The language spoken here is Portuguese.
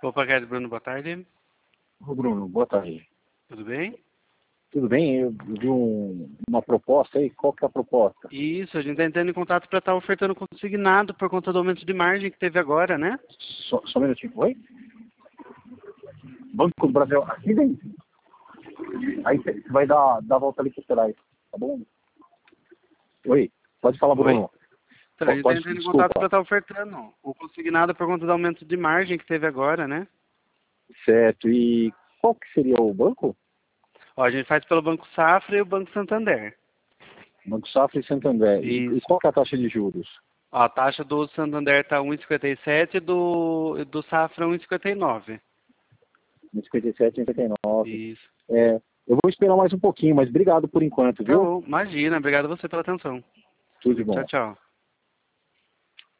Opa, Guedes, Bruno, boa tarde. Ô Bruno, boa tarde. Tudo bem? Tudo bem? Eu vi uma proposta aí. Qual que é a proposta? Isso, a gente está entrando em contato para estar ofertando consignado por conta do aumento de margem que teve agora, né? Só um minutinho. Oi? Banco do Brasil. Aqui dentro. Aí você vai dar a volta ali pro trás. Tá bom? Oi? Pode falar, Bruno. Oi? Então, a gente está entrando em contato para estar ofertando o consignado por conta do aumento de margem que teve agora, né? Certo. E qual que seria o banco? Ó, a gente faz pelo Banco Safra e o Banco Santander. Banco Safra e Santander. Isso. E qual que é a taxa de juros? Ó, a taxa do Santander está 1,57 e do Safra 1,59. 1,57 e 1,59. Isso. Eu vou esperar mais um pouquinho, mas obrigado por enquanto, Tá viu? bom, imagina. Obrigado a você pela atenção. Tudo de bom. Tchau, tchau.